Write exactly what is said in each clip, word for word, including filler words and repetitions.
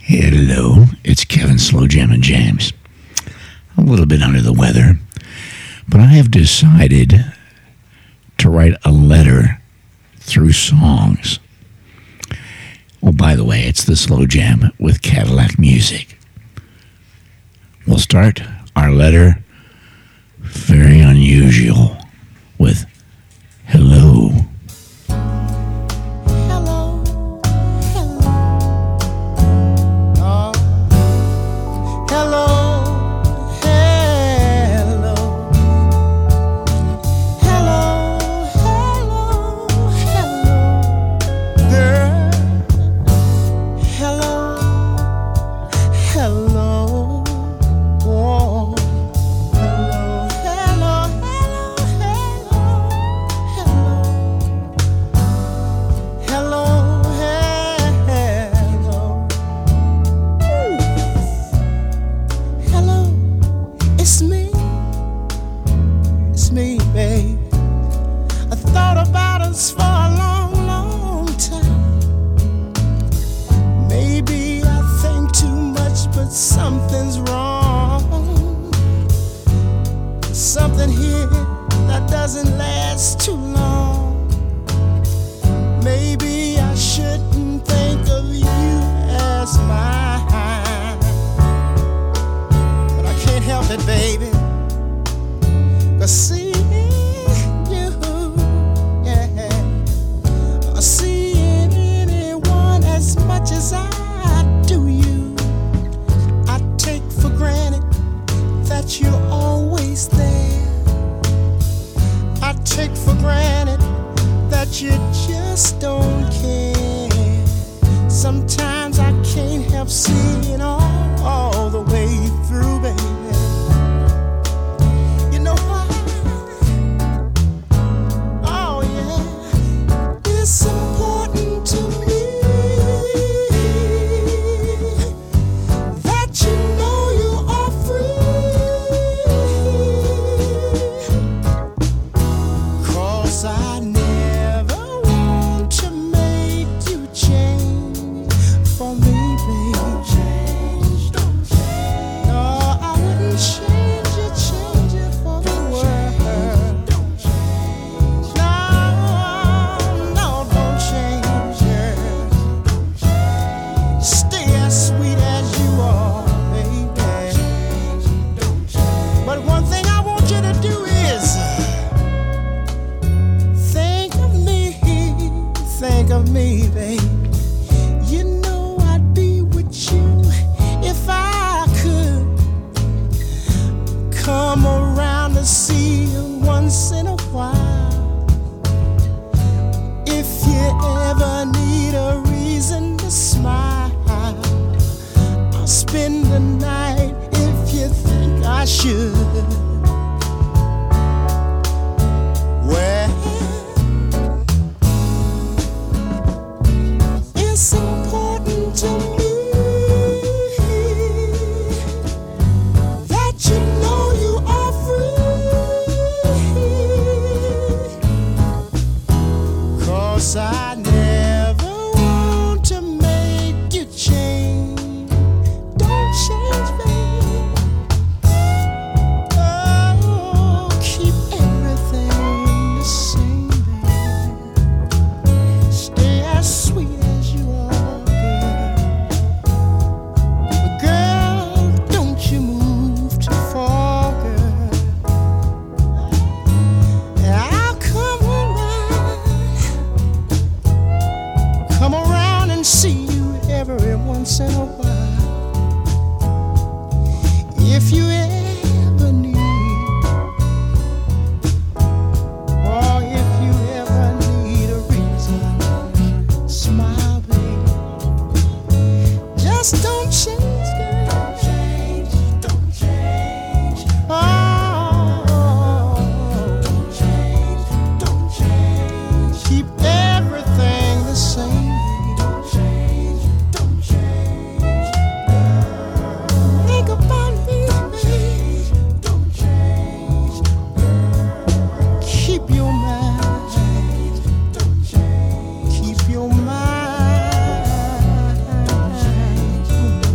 Hello, it's Kevin Slow Jammin' James. A little bit under the weather, but I have decided to write a letter through songs. Oh, by the way, it's the Slow Jam with Cadillac Music. We'll start our letter very unusual with hello. Keep your mind.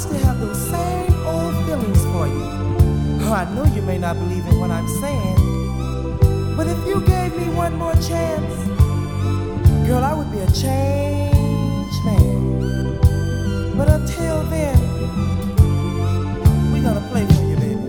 still have those same old feelings for you. Oh, I know you may not believe in what I'm saying, but if you gave me one more chance, girl, I would be a changed man. But until then, we're gonna play for you, baby.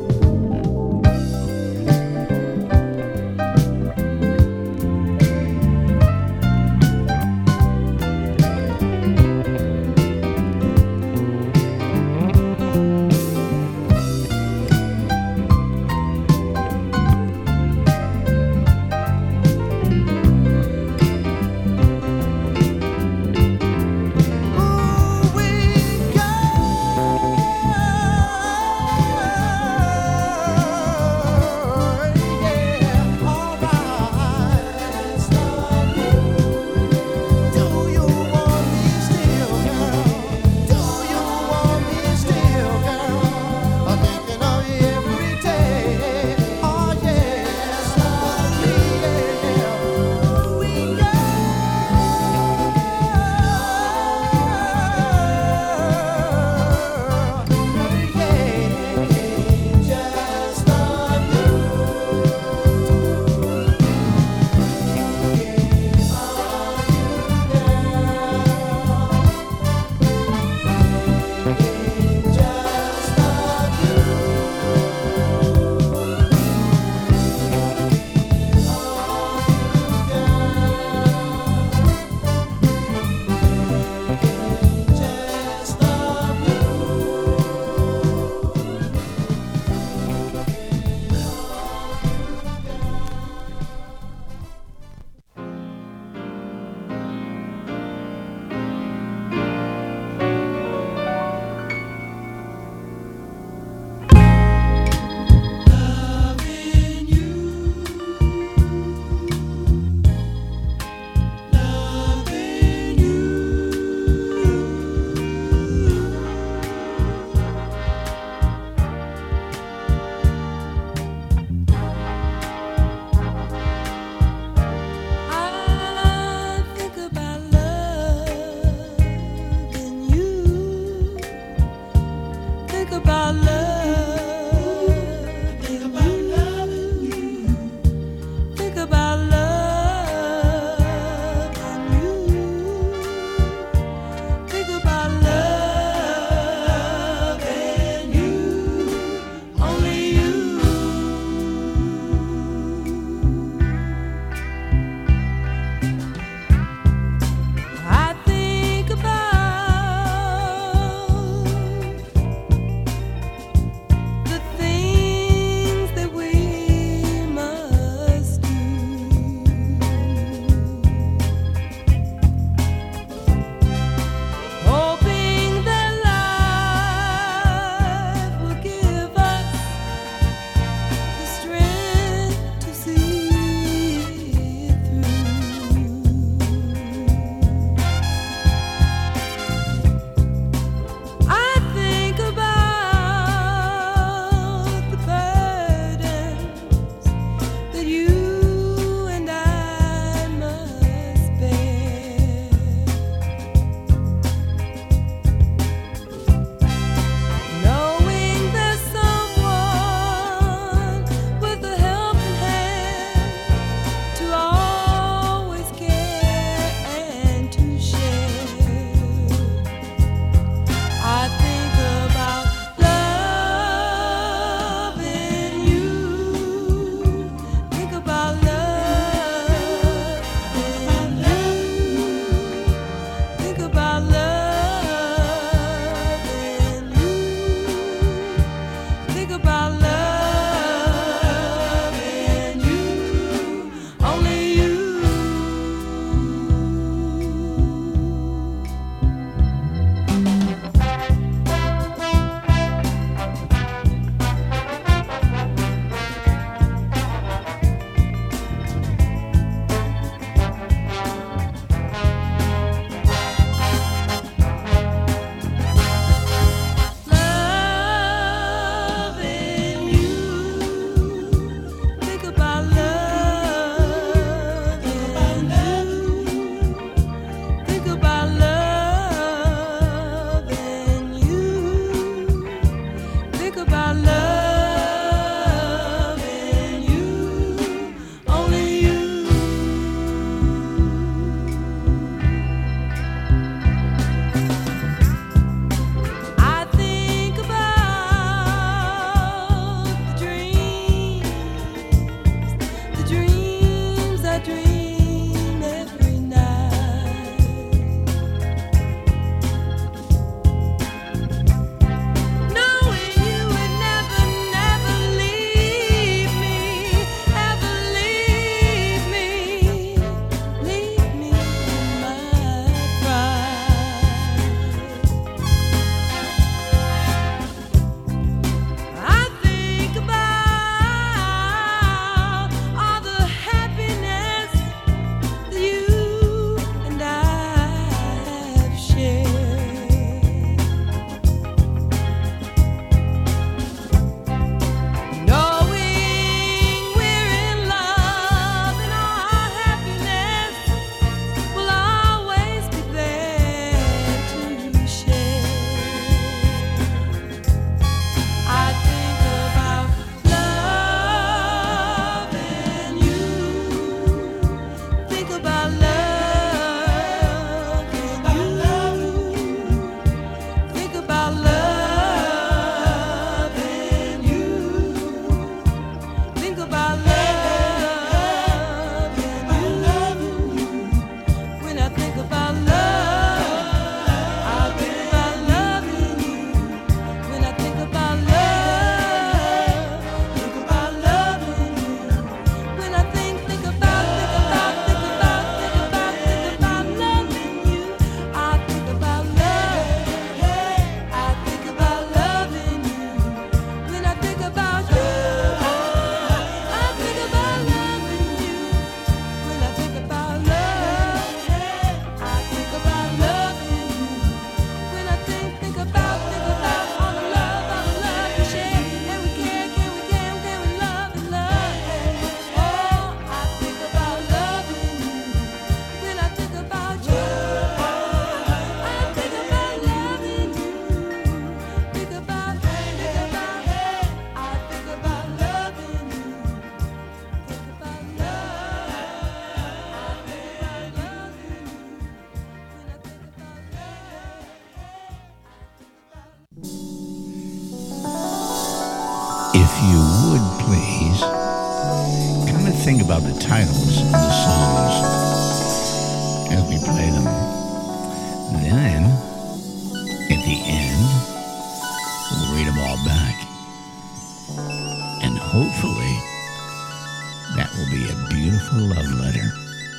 If you would please, come and think about the titles of the songs as we play them. Then, at the end, we'll read them all back. And hopefully, that will be a beautiful love letter.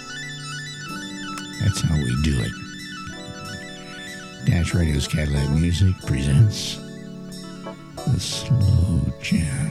That's how we do it. Dash Radio's Cadillac Music presents The Slow Jam.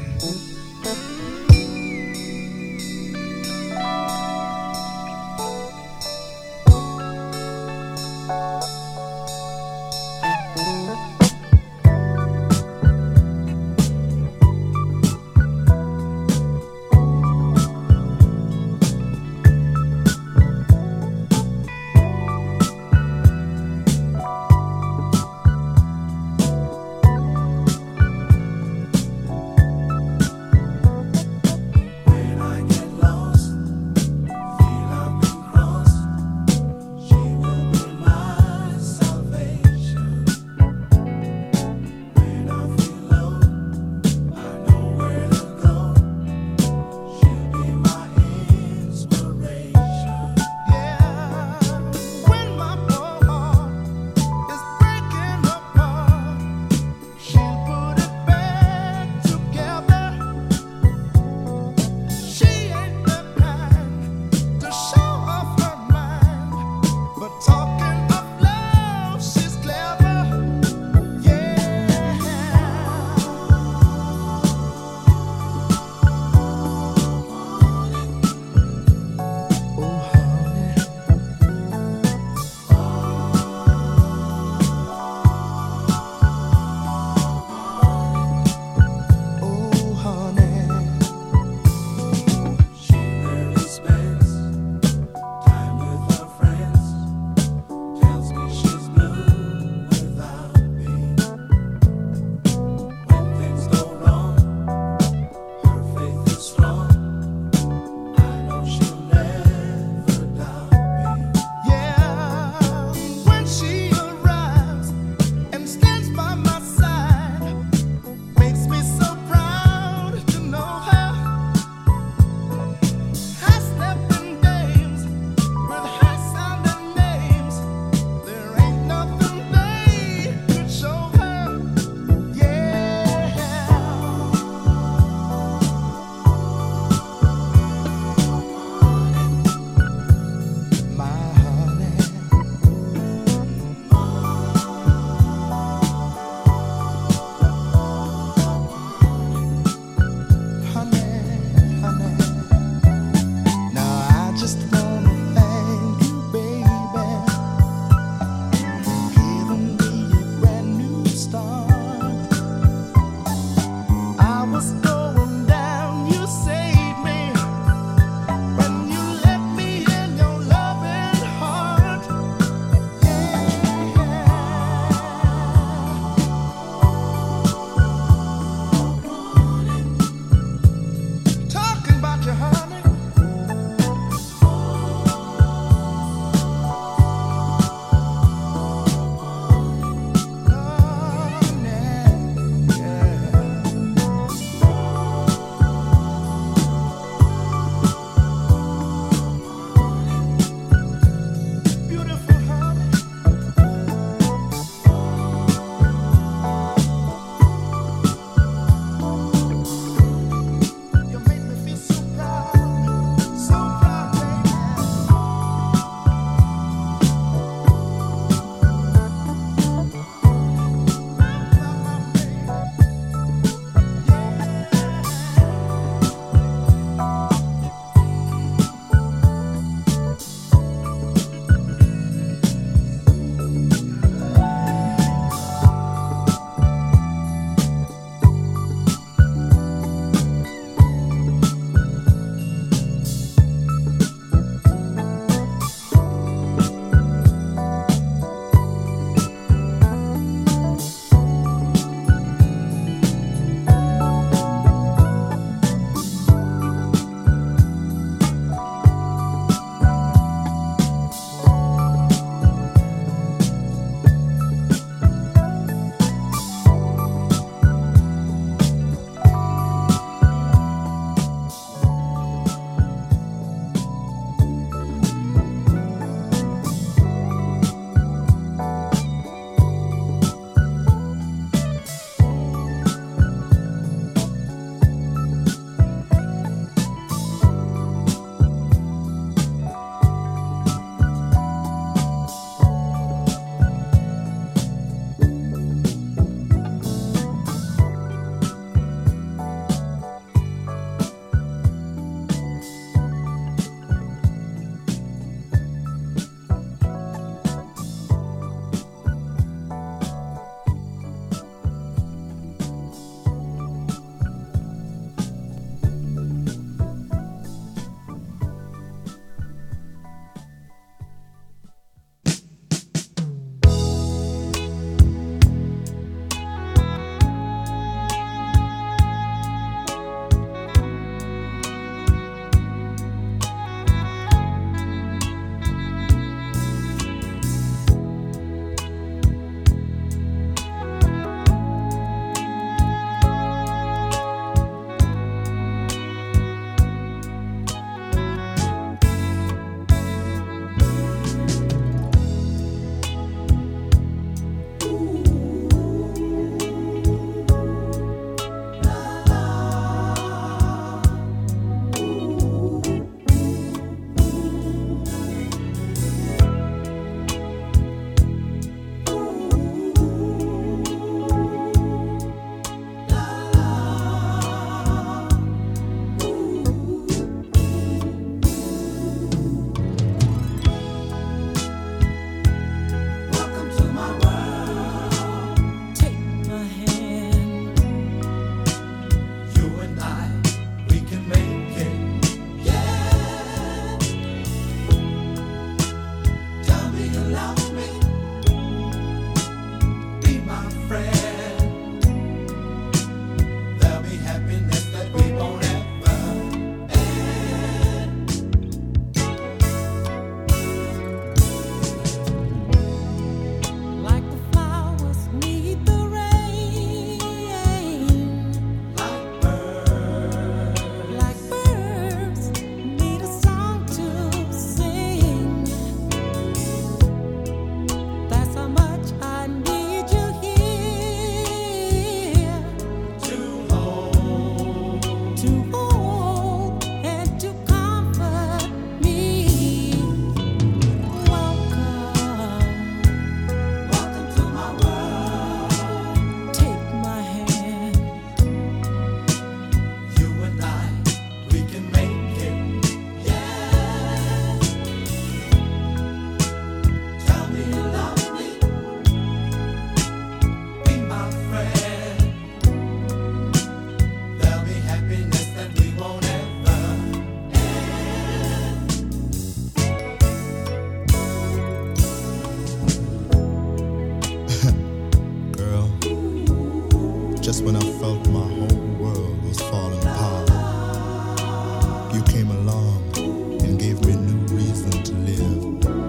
I felt my whole world was falling apart. You came along and gave me a new reason to live.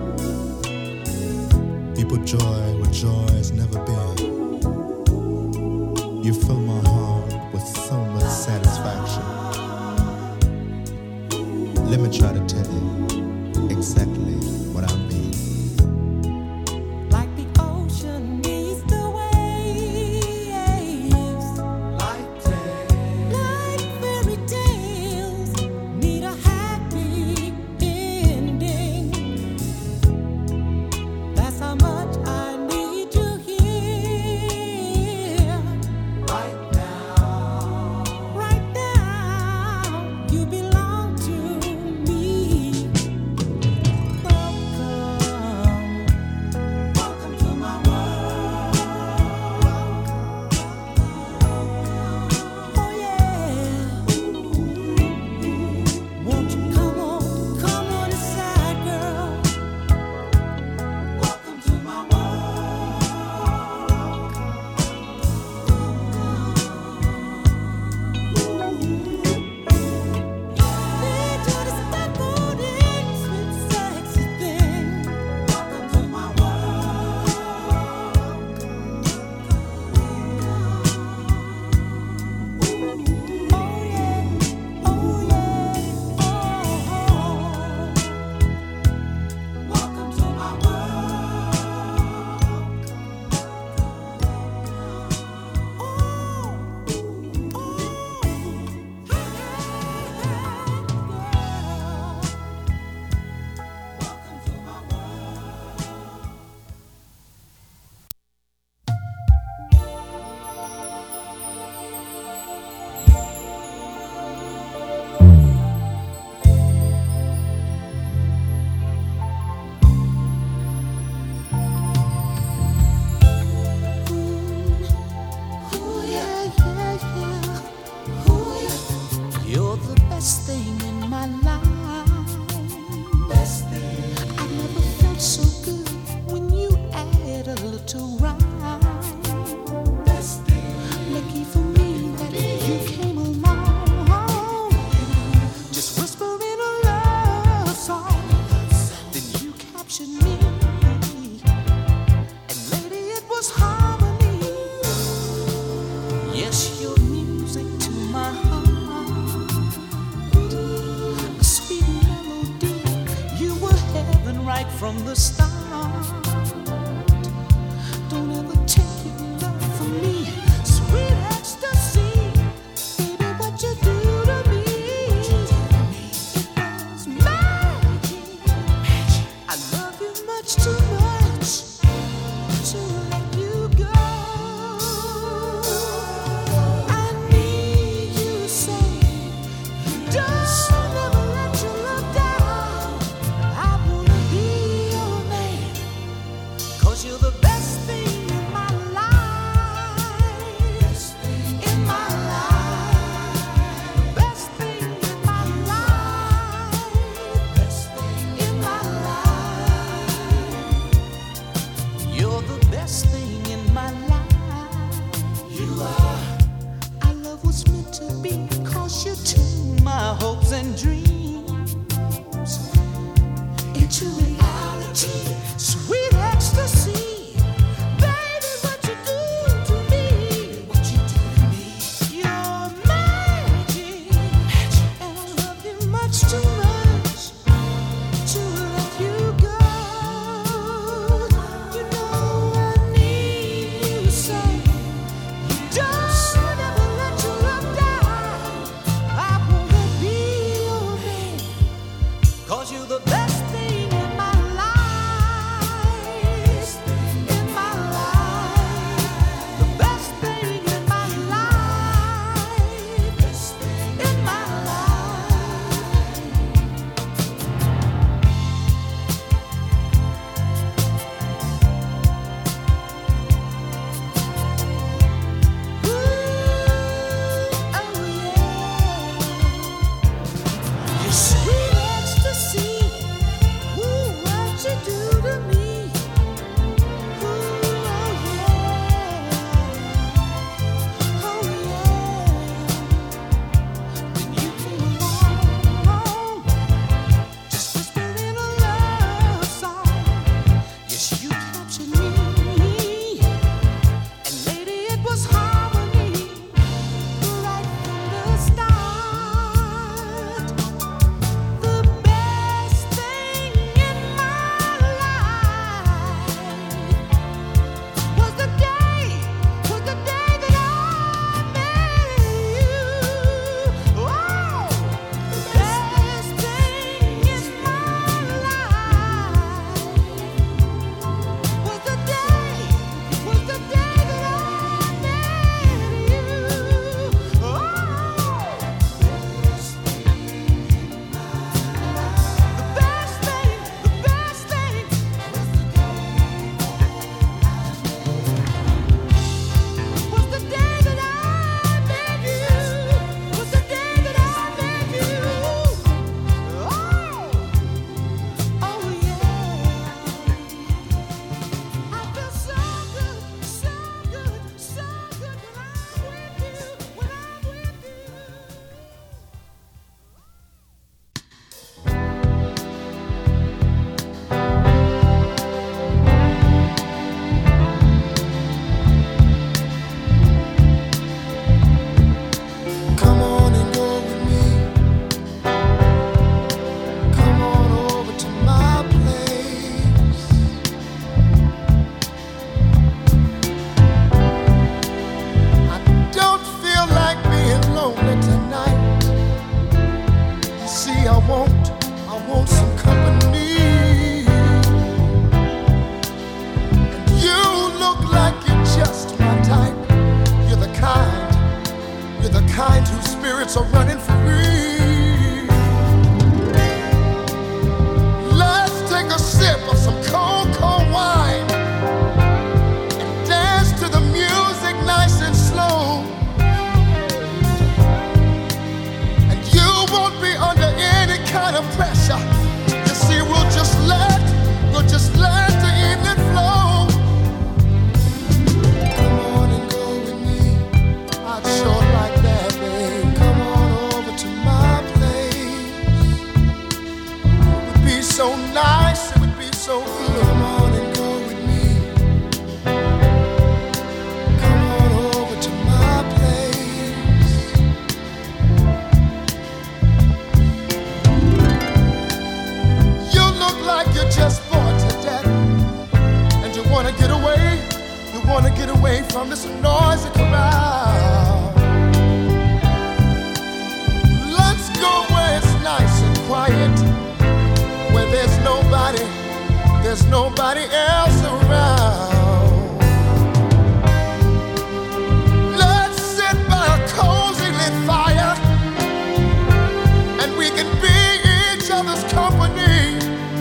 You put joy where joy has never been. You fill my heart with so much satisfaction. Let me try to tell you exactly what I mean. Like the ocean needs the waves, like tales, like fairy tales need a happy ending. That's how much I need you here. Right now, right now, you belong to me. Welcome, welcome to my world. Oh yeah. Won't you come on, come on inside, girl. Welcome to my world. Need you to step on in, sweet sexy thing. Welcome to my world. Oh yeah, oh yeah, oh. Welcome to my Ooh, yeah, yeah, yeah. Ooh, yeah. You're the best thing in my life. Best thing. I never felt so good when you add a little rhyme. Best thing. Lucky for me that you came along. Just whispering a love song. Then you captured me. And lady, it was harmony. Yes, your music to my heart. A sweet melody. You were heaven right from the start. Don't ever take your love from me. Sweet ecstasy. Baby, what you do to me. It was magic. I love you much too much to let you go. You're the kind whose spirits are running free. Let's take a sip of some cold, cold wine and dance to the music nice and slow. And you won't be under any kind of pressure. You see, we'll just let, we'll just let the evening flow. Come on and go with me. I'd sure like that, babe. Come on over to my place. It would be so nice, it would be so good. Come on and go with me. Come on over to my place. You look like you're just bored to death, and you wanna get away. You wanna get away from this noisy crowd. Let's go where it's nice and quiet, where there's nobody, there's nobody else around. Let's sit by a cozy lit fire, and we can be each other's company.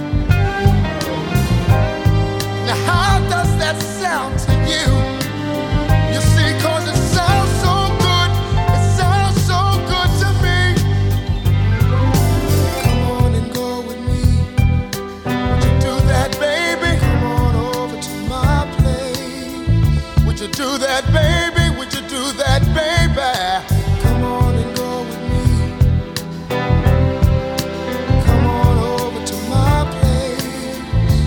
Now how does that sound to you? You see, 'cause it sounds so good, it sounds so good to me. Come on and go with me. Would you do that, baby? Come on over to my place. Would you do that, baby? Would you do that, baby? Come on and go with me. Come on over to my place.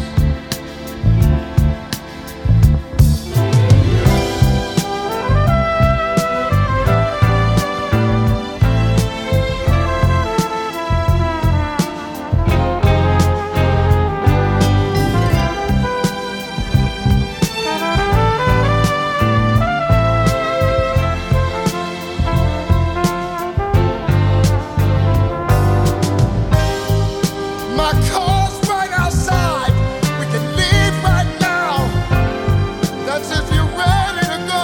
My car's right outside. We can leave right now. That's if you're ready to go.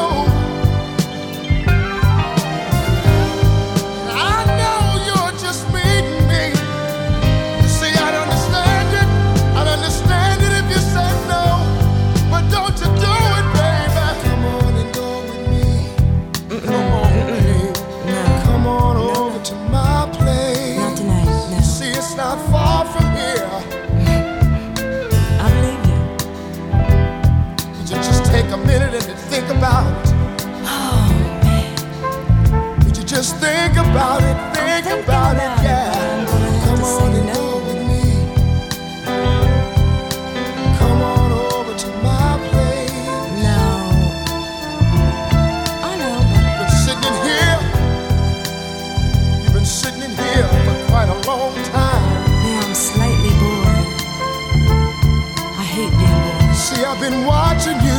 And I know you're just meeting me. You see, I'd understand it. I'd understand it if you said no. But don't you do it, baby. Come on and go with me. Come on, baby. No, Come on over to my place. not tonight. No, See, it's not far from here. I believe you. Would you just take a minute and think about it? Oh man, Would you just think about it? Think thinking about it, about it, yeah. but I'm gonna have Come to on say and no. go with me. Come on over to my place. no. I know, but You've been sitting in here. You've been sitting in here for quite a long time. now I'm slightly bored. I hate being bored. See, I've been watching you.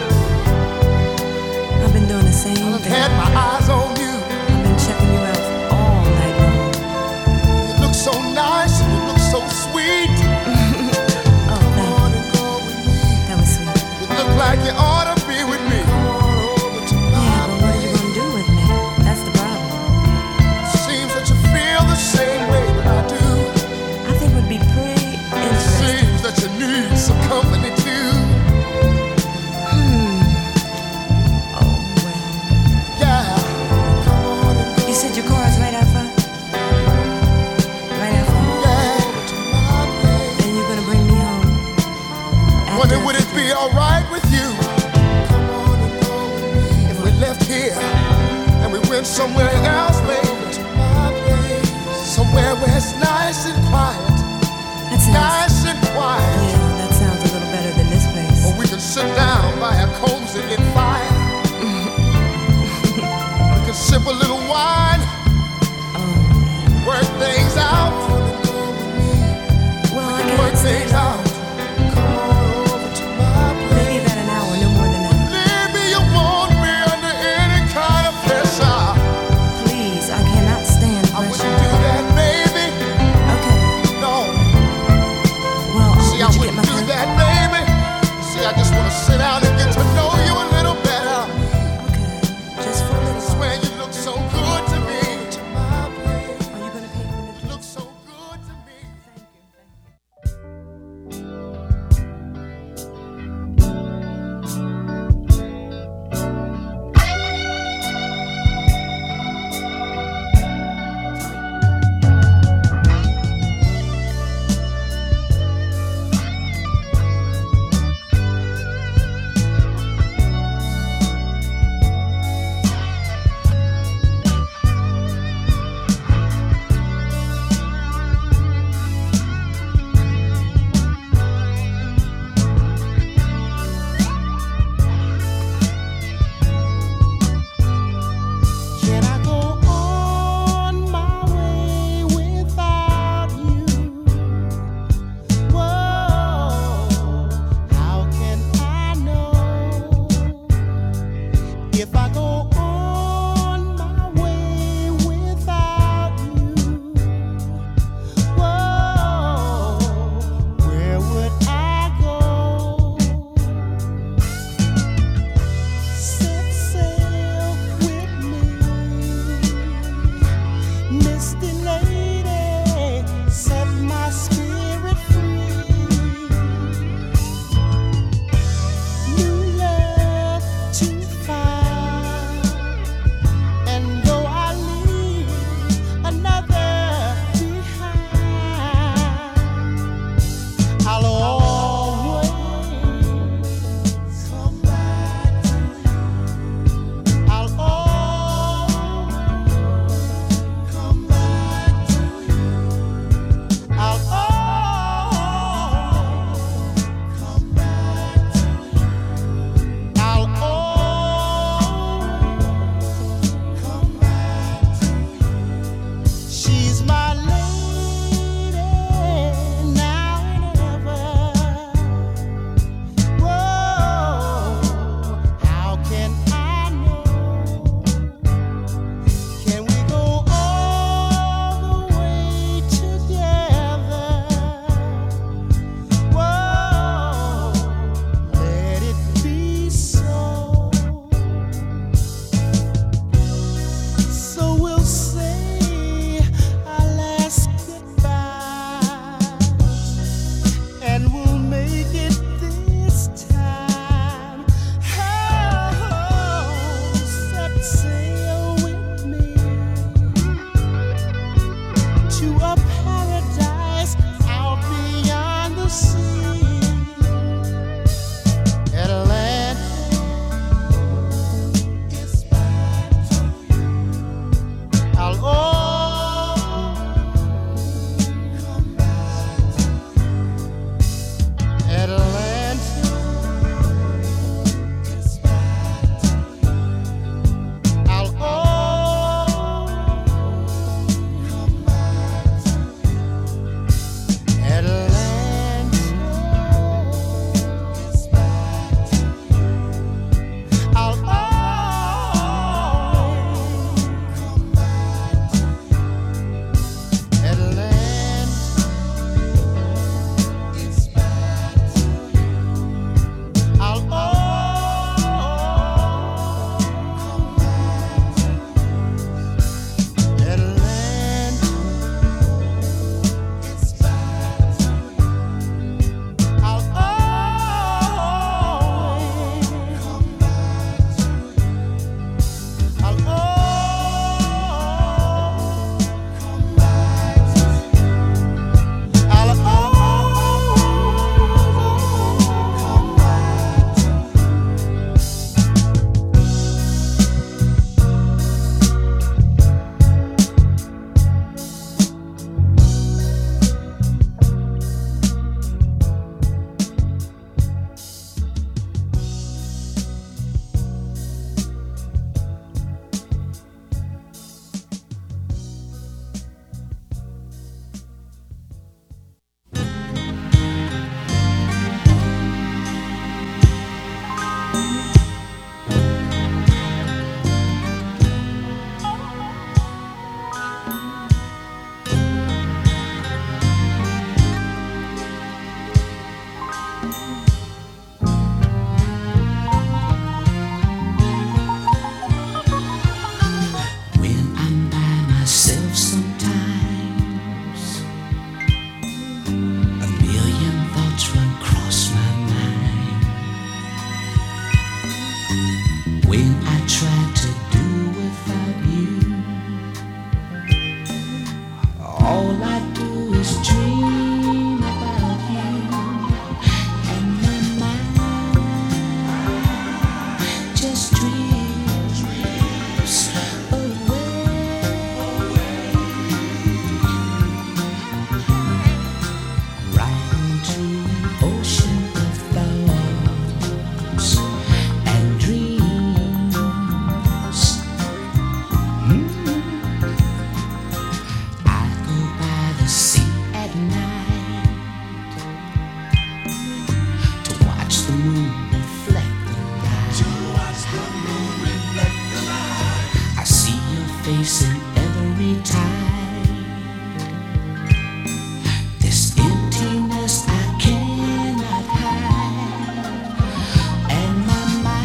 I've been doing the same I've thing. had my eyes on you. I've been checking you out all night long. You look so nice and you look so sweet. Oh, Come thank on you. and go with me. That was sweet. You look like you ought to be with me. Come on over to Yeah, my but what are you gonna do with me? That's the problem. Seems that you feel the same way that I do. I think it would be pretty interesting. Seems that you need some company too. Hmm. Oh well. Yeah. Come on and go. You said your car is right out front. Right out front. Yeah. To my place. And you're gonna bring me home. After Wonder would it be alright with you? Come on and go with me. If we left here and we went somewhere else, baby. To my place. Somewhere where it's nice and quiet. That sounds. Nice and quiet. Yeah, that sounds a little better than this place. Or we can sit down by a cozy lit fire. We can sip a little wine, Oh yeah. work things out. Well, I Work can't stay things out. long. Come on over to my place. Maybe about an hour, no more than that. Leave me, you won't be under any kind of pressure. Please, I cannot stand I wouldn't pressure. do that, baby. Okay. No. Well, See, I would you get my wouldn't do phone? that, baby. See, I just want to sit down and get to know you a little better. Okay. Just for a little while. Swear you look so good. All I do is dream about you, and my mind just dreams away. Right into an ocean of thoughts and dreams. I go by the sea at night to watch the moon reflect the light. I see your face in every tide. This emptiness I cannot hide, and my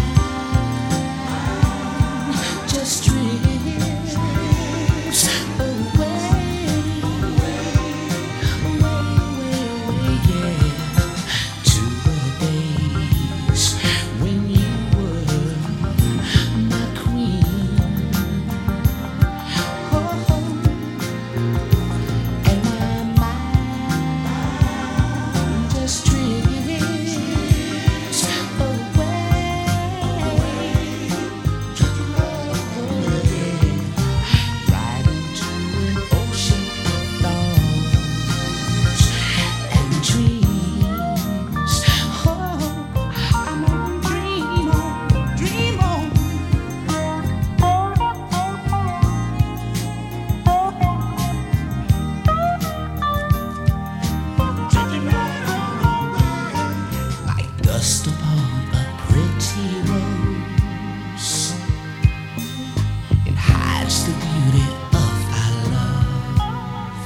mind just drifts away, away, away, away, yeah, to the days when you were my queen. Oh, and my mind just drifts away. Right into an ocean of thoughts and dreams. Oh, I'm on dream on, dream on. Like dust upon a pretty rose, it hides the beauty of our love.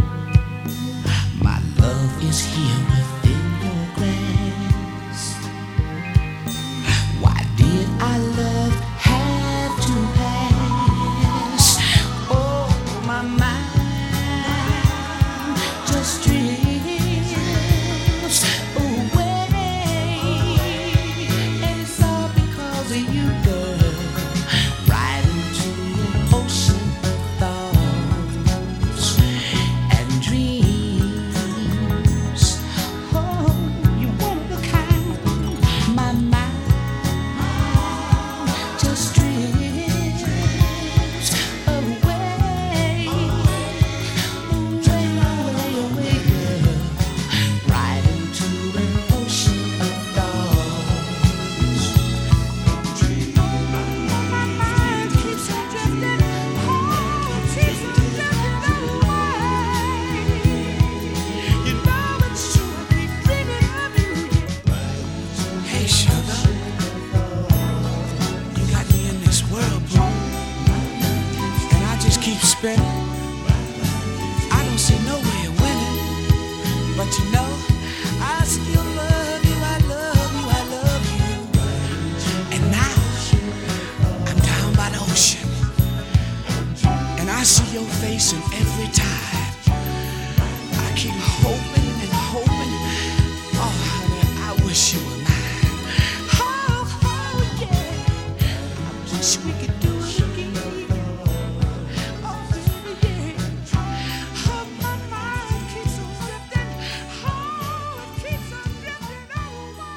My love is here within your grasp. Why did our love have to pass? Oh, my mind just drifts away, and it's all because of you, girl. Right into an ocean of thoughts and dreams. Oh, you one of a kind. My mind just drifts away, away, away, away, girl. Right into an ocean of thoughts. My mind keeps on drifting, oh, keeps on drifting away. You know it's true, I keep dreaming of you. Hey, sugar, you got me in this world, bro, and I just keep spinning. I don't see no way of winning, but you know, I still love you, I love you, I love you. And now, I'm down by the ocean, and I see your face in every tide. I keep hoping and hoping, oh, honey, I wish you were mine. Oh, oh, yeah, I wish we could do it again. Oh, baby, yeah. Oh, my mind keeps on drifting. Oh, it keeps on drifting away.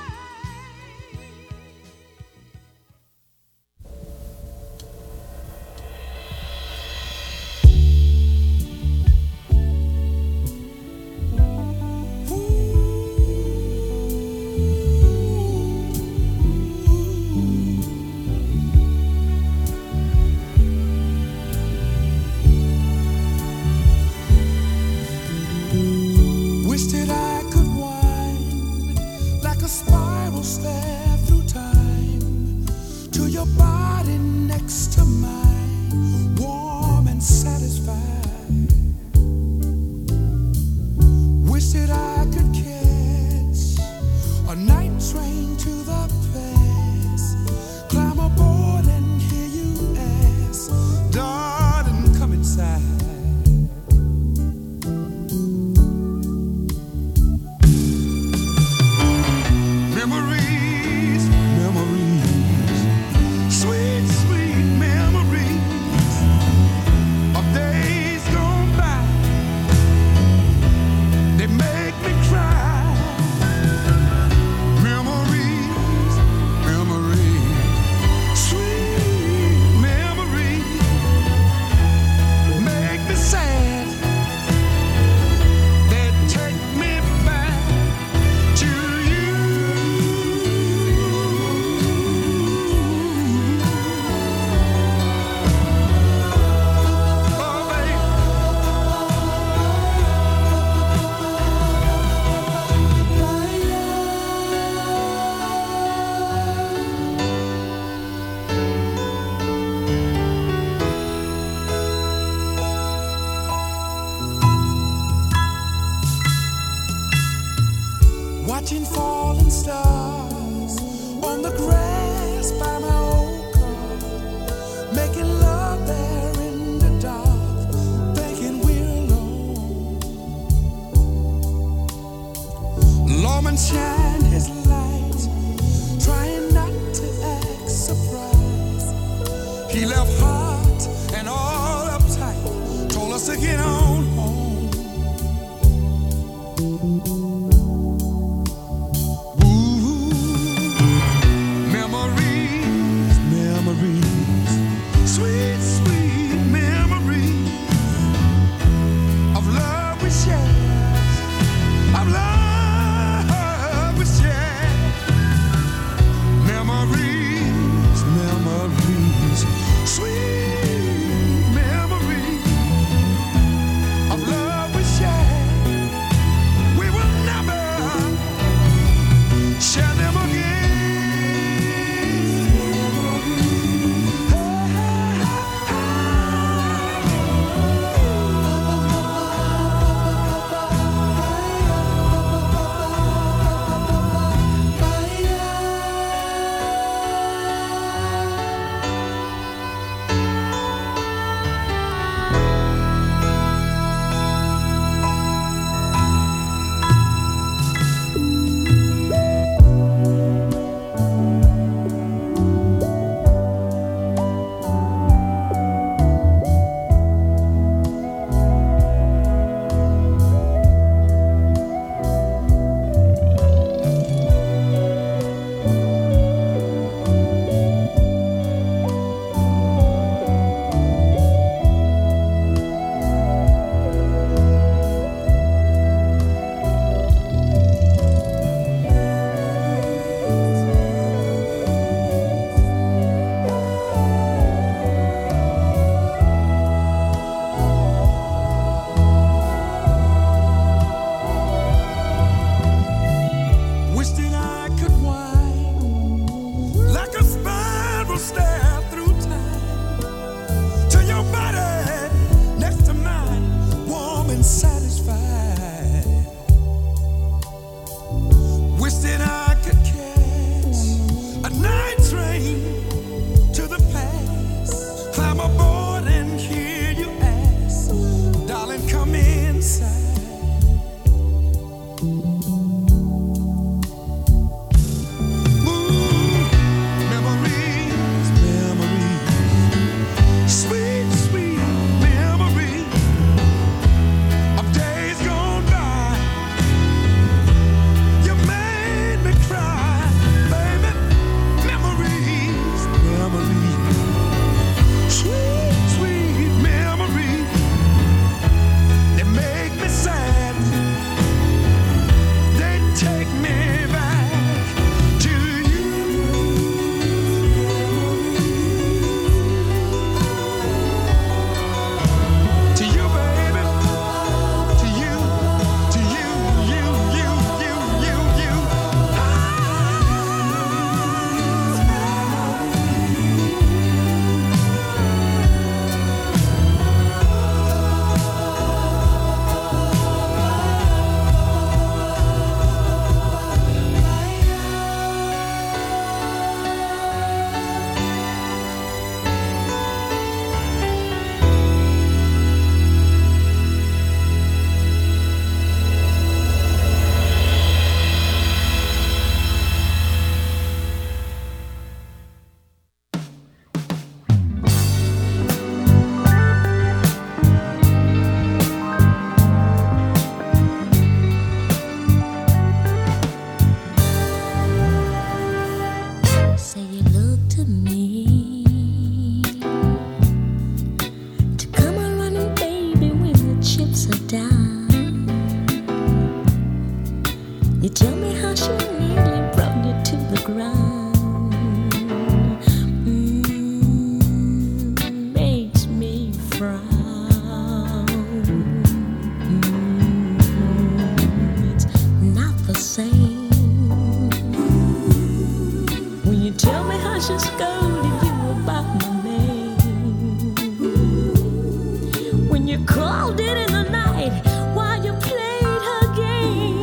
You called it in the night while you played her game.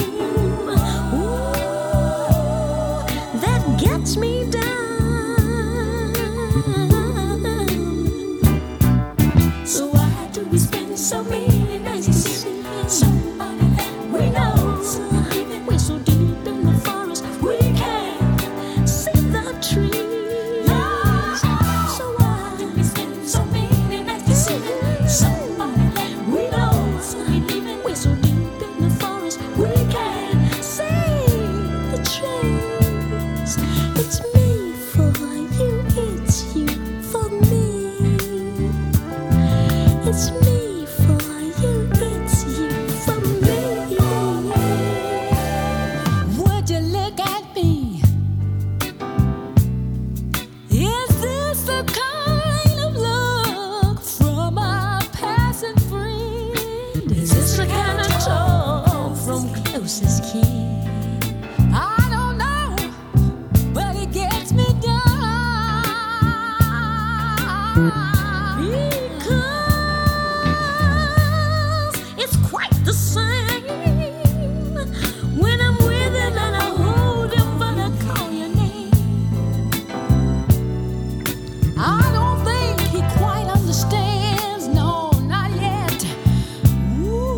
Ooh, that gets me down. So why do we spend so many nights kissing somebody that we know? We're so deep in the forest we can't see the trees. So why do we spend so many nights kissing somebody that we know? We're so deep in the forest we can't see the trees. It's me for you, it's you for me. It's me for you, it's you for me. Would you look at me? Is this the kind of look from a passing friend? Is this the kind of talk from closest kin? I don't know, but it gets me down. Because it's quite the same when I'm with him and I hold him but I call your name. I don't think he quite understands, no, not yet. Ooh.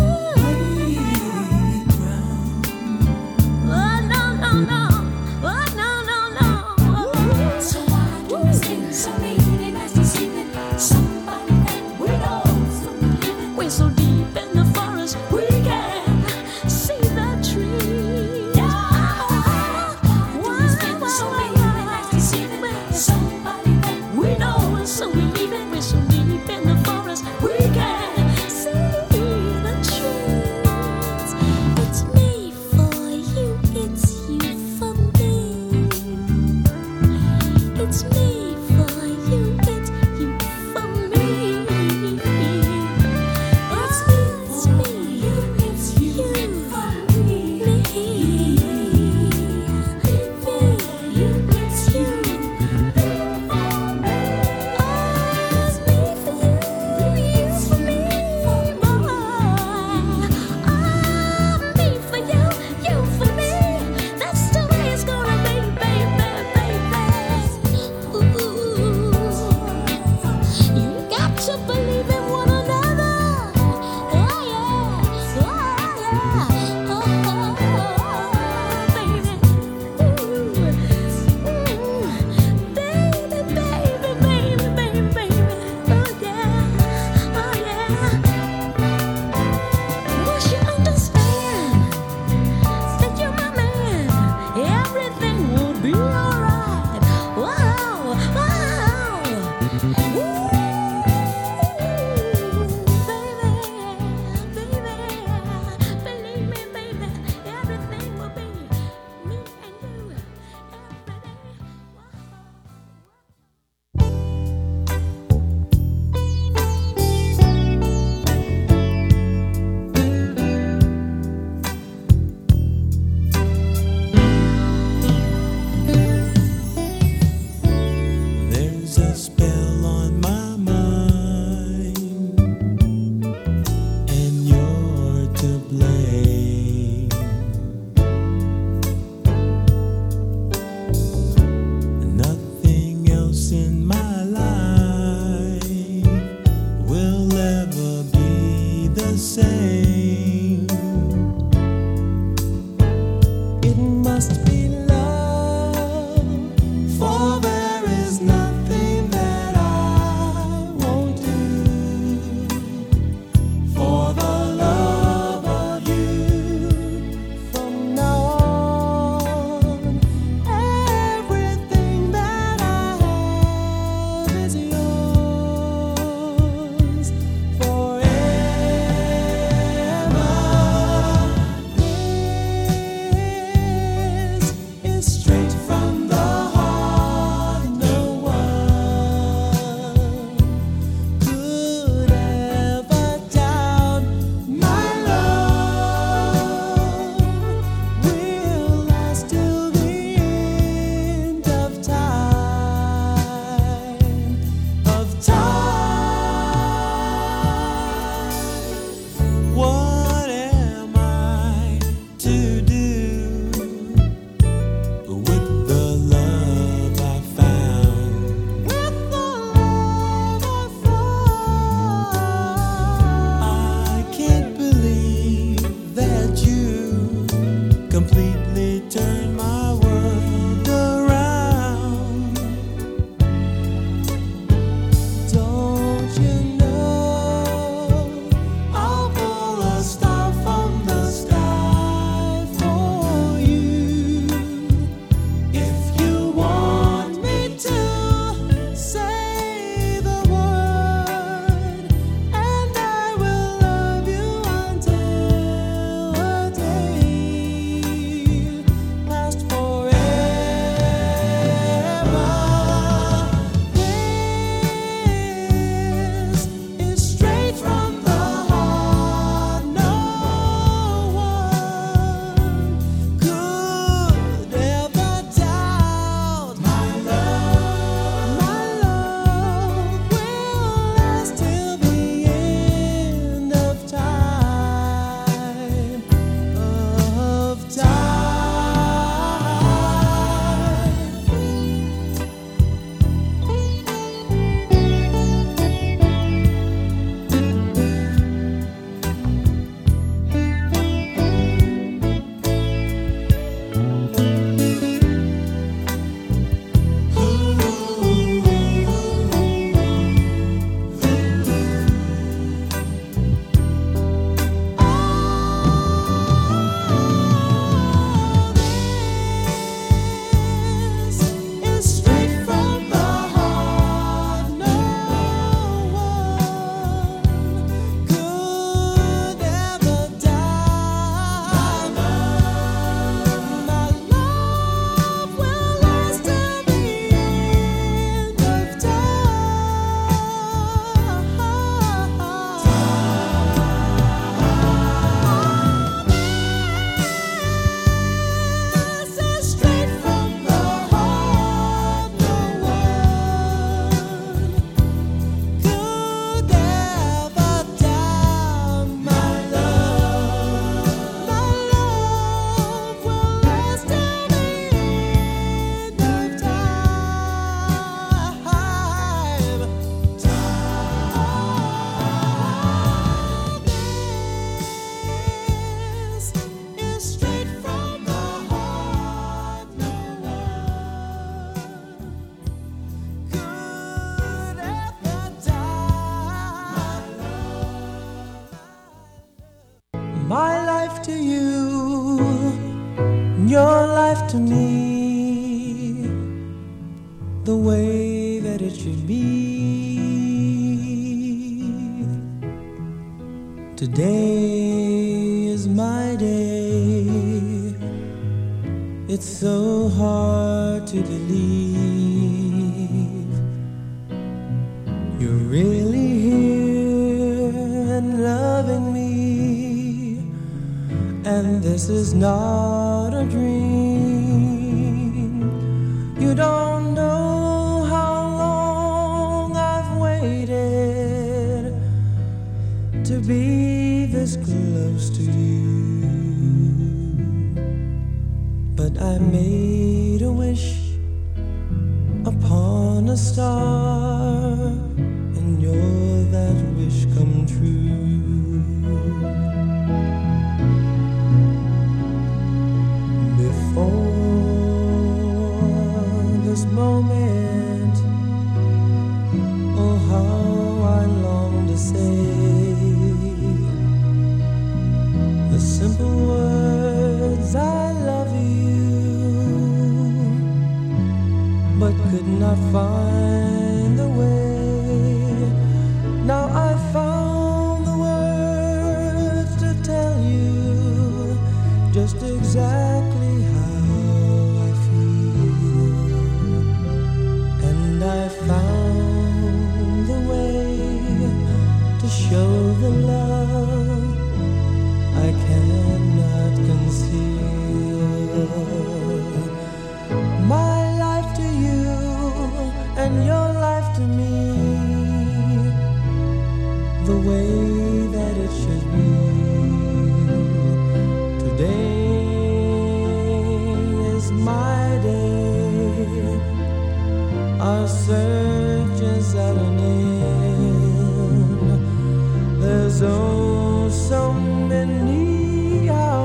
Oh, no, no, no. Oh, no, no, no. So why do we spend so many nights deceiving somebody that we know? We're so deep in the forest we can't see the trees. Why do we spend so many nights deceiving somebody that we know? So we leave it. We're so deep in the forest we can't see the trees. It's me for you, it's you for me. It's me for you, it's you for me. It's me, it's me, it's you for me. For you, it's you for me. Oh, it's me for you, you for me, boy. Oh, me for you, you for me. That's the way it's gonna be, baby, baby. Ooh, you got to believe in one another. Oh yeah, oh yeah, oh, baby. Ooh, ooh, baby, baby, baby, baby, baby. Oh yeah, oh yeah. Must you understand that you're my man? Everything will be alright. Wow, wow. Ooh, baby, baby, believe me, baby, everything will be me and you every day. Wow. My life to you, your life to me, the way that it should be. Today is my day. It's so hard to believe you're really here and loving me, and this is not a dream. You don't know how long I've waited to be this close to you. But I made a wish upon a star, and you're that wish come true. Before this moment, oh how I long to say the simple words I love you, but could not find the way. Now I found the words to tell you just exactly how I feel, and I found the way to show the love I cannot conceal. My life to you and your life to me, the way that it should be. Today is my day. Our search is at an end. There's oh so many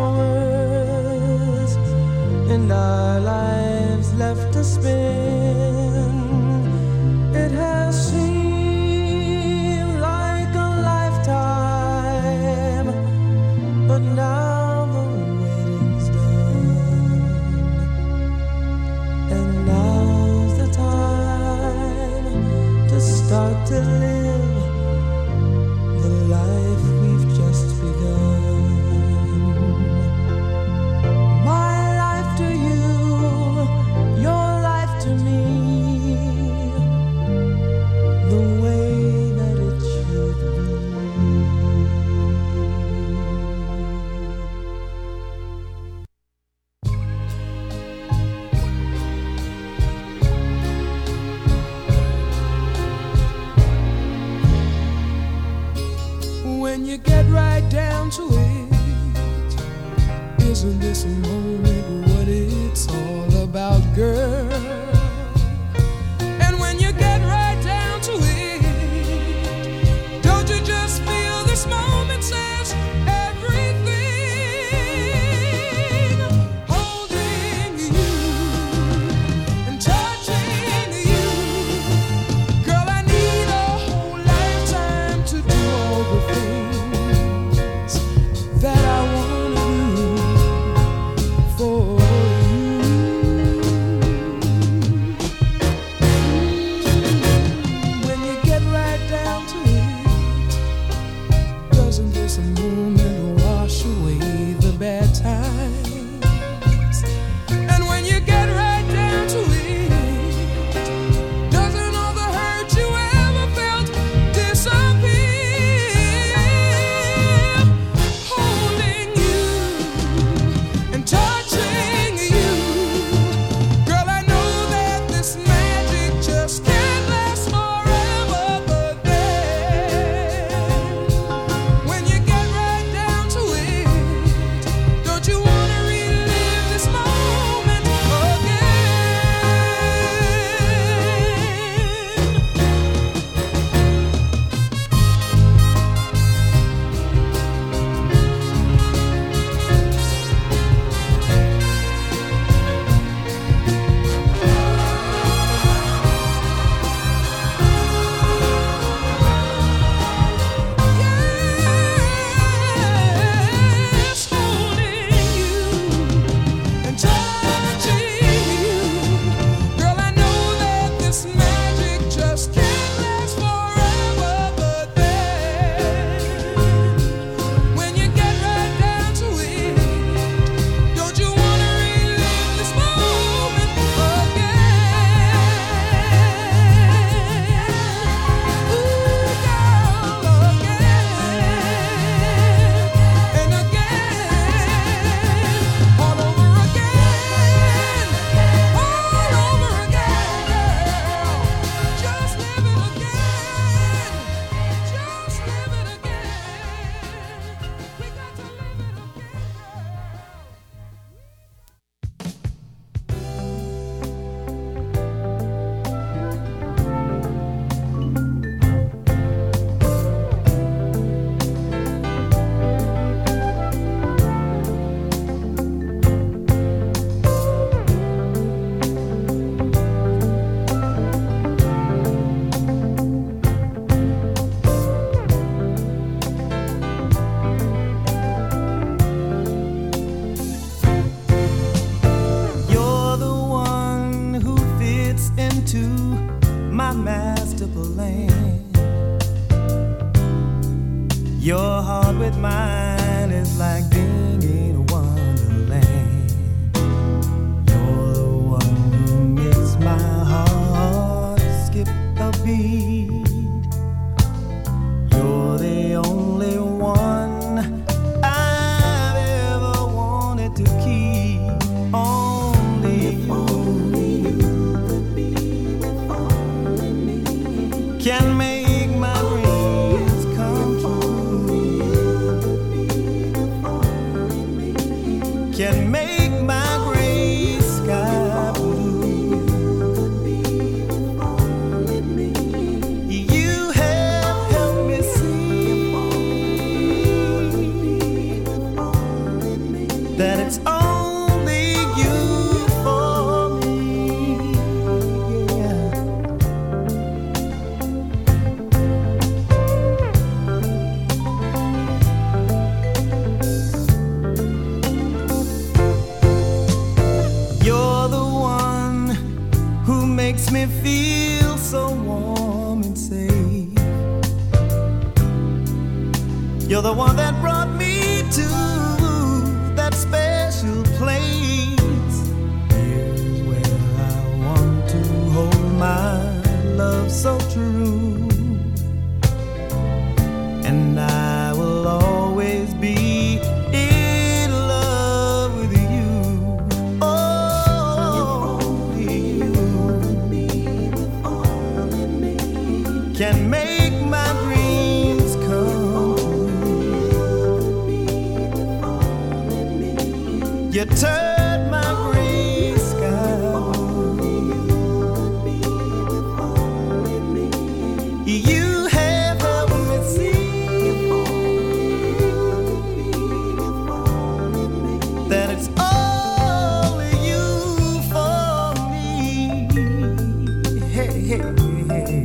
hours in our lives left to spend. It has seemed like a lifetime, but now the waiting's done, and now's the time to start to live the life we've just begun. My life to you, your life to me, the way that it should be. When you get right down to it, isn't this a moment what it's all about, girl? And when you get right down to it, don't you just feel this moment says everything? Holding you and touching you, girl, I need a whole lifetime to do all the things that I wanna do for you. Your heart with mine is like being in a wonderland. You're the one who makes my heart skip a beat. You're the only one I've ever wanted to keep. Only if only you could be with only me. Can make my dreams come true. Can make my gray sky blue. You have helped me see that it's only you for me. Yeah. You're the one who makes me feel so warm and safe. You're the one that brought me to that special place. Here's where I want to hold my love so true. And I will always be in love with you. Oh, you can make my dreams come true. You turn my gray sky blue. You have helped me see that it's only you for me. Hey, hey, hey.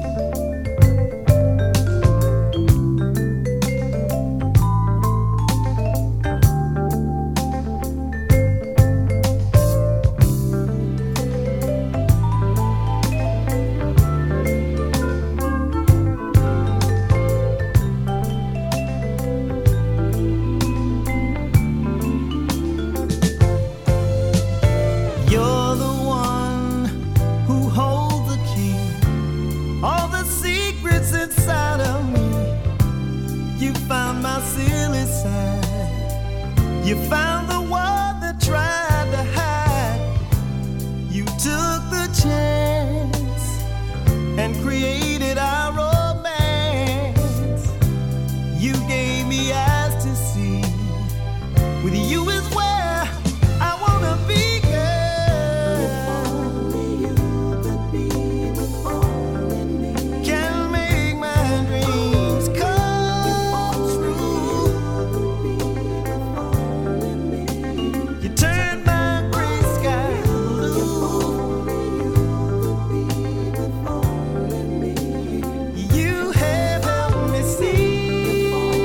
You're the one who holds the key, all the secrets inside of me. You found my silly side. You found the one that tried to hide. You took the chance and created our romance. You gave me eyes to see. With you is where I wanna be, girl. Can make my dreams come true. You turn my gray sky blue. You have helped me see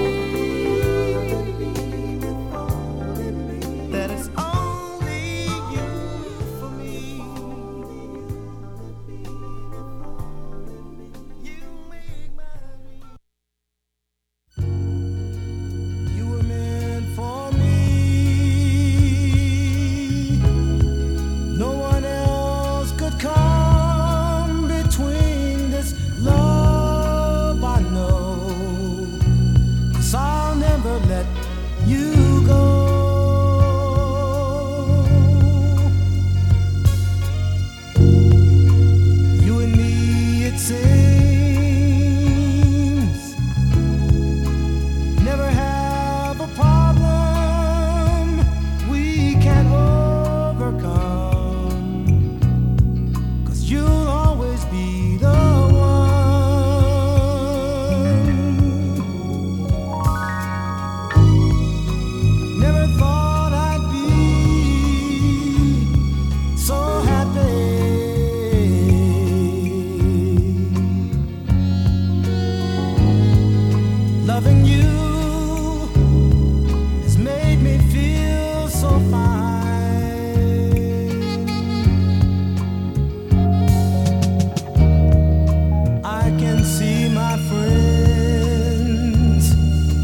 that it's only you for me. You make my dreams. You were meant for me. No one else could come between this love I know. 'Cause I'll never let you go. You and me, it seems, never have a problem we can't overcome. 'Cause you'll always be the one. Never thought I'd be so happy. Loving you has made me feel so fine. I can see my friends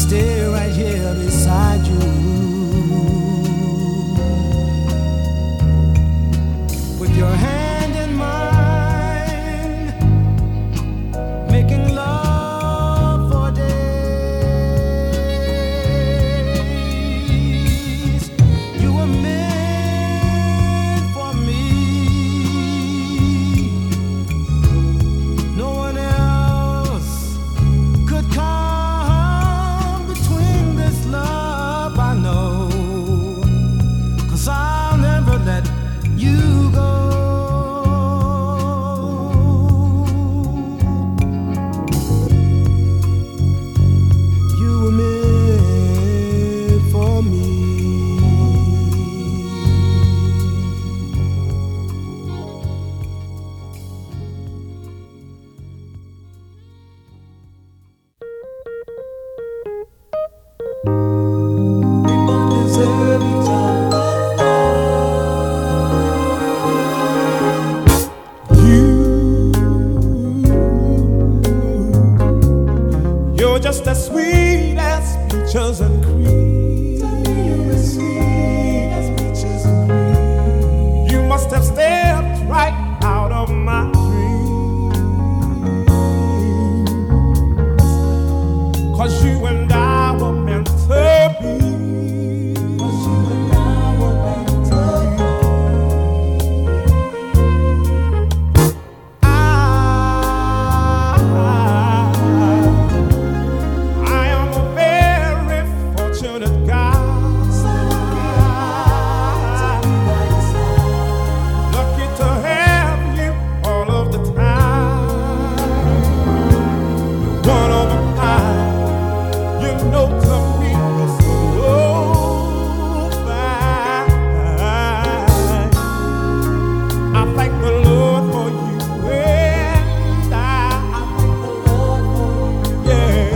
stay right here beside you. With your hand in mine, making love for days. You were meant for me. No one else could come between this love, I know. 'Cause I'll never let you go. You were meant for me. We both deserve each other. You're just as sweet as peaches and cream. Sweet as peaches and cream. You must have stepped right out of my dreams. 'Cause you and I were meant to be. 'Cause you and I were meant to be. I I am a very fortunate guy. Lucky to have you all of the time. One of a kind, you know, to me you're so fine. I thank the Lord for you and I. I thank the Lord for you, yeah.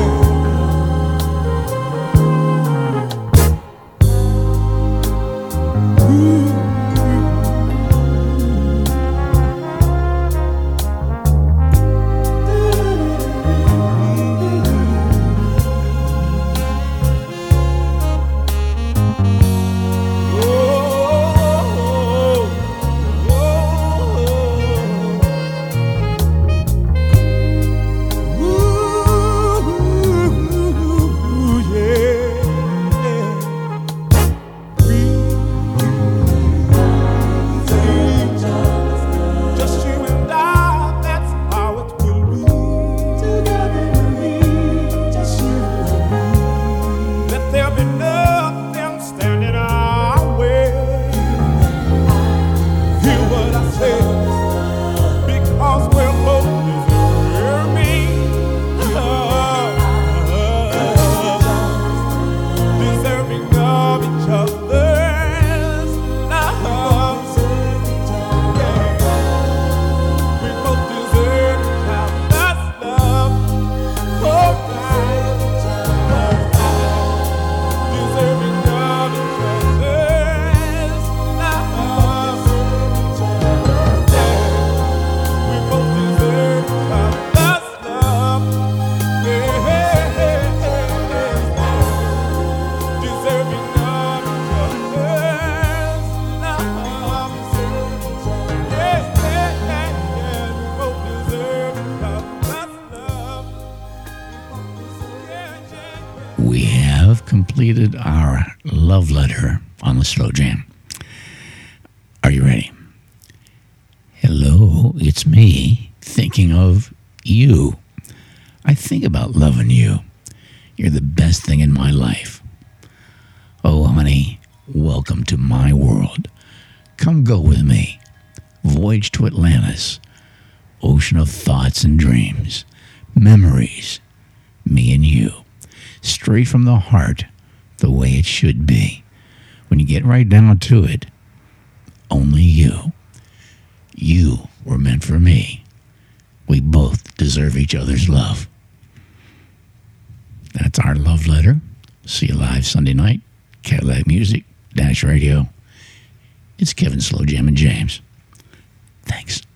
Just you and I, that's how it will be. Together with me, just you and me. Let there be nothing standing our way. Hear what I say, because we're both deserving, deserving of each other's love. We both deserve each other's love. Oh, right. Deserving of each other's love. We both deserve each other's love. Yeah. Deserving of each other's love. Yeah, yeah, yeah, yeah. We both deserve each other's love. Yeah, yeah, yeah. We have completed our love letter on the Slow Jam. Are you ready? Hello, it's me thinking of you. I think about loving you. You're the best thing in my life. Oh, honey, welcome to my world. Come go with me. Voyage to Atlantis. Ocean of thoughts and dreams. Memories. Me and you. Straight from the heart, the way it should be. When you get right down to it, only you. You were meant for me. We both deserve each other's love. That's our love letter. See you live Sunday night. Cadillac Music, Dash Radio. It's Kevin Slow Jam and James. Thanks.